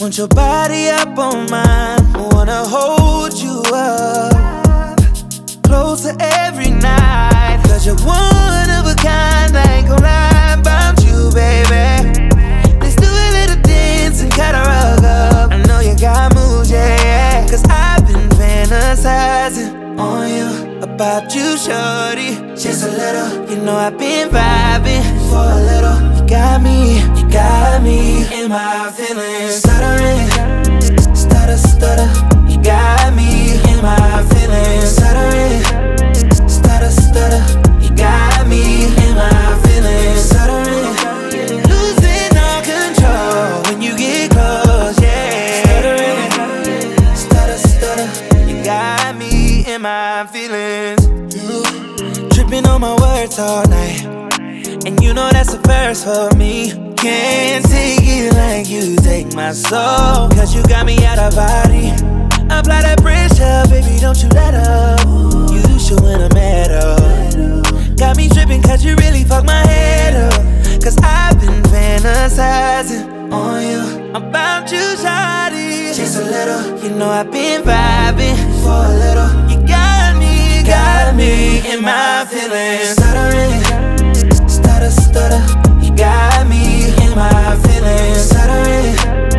Want your body up on mine, wanna hold you up closer every night. Cause you're one of a kind, I ain't gon' lie about you, baby. Let's do a little dance and cut a rug up. I know you got moves, yeah. Cause I've been fantasizing on you, about you, shorty. Just a little, you know I've been vibing for a little. You got me in my feelings. Stuttering, stutter, stutter. You got me in my feelings. Stuttering, stutter, stutter. You got me in my feelings. Stuttering, losing all control when you get close, yeah. Stuttering, stutter, stutter. You got me in my feelings. Tripping on my words all night, and you know that's a first for me. Can't take it like you take my soul, cause you got me out of body. Apply that pressure, baby, don't you let up. You should win a medal. Got me tripping cause you really fucked my head up. Cause I've been fantasizing on you, about you, shawty. Just a little, you know I've been vibing for a little. You got me in my feelings. Stuttering, stutter, stutter. You got me in my feelings. Stuttering,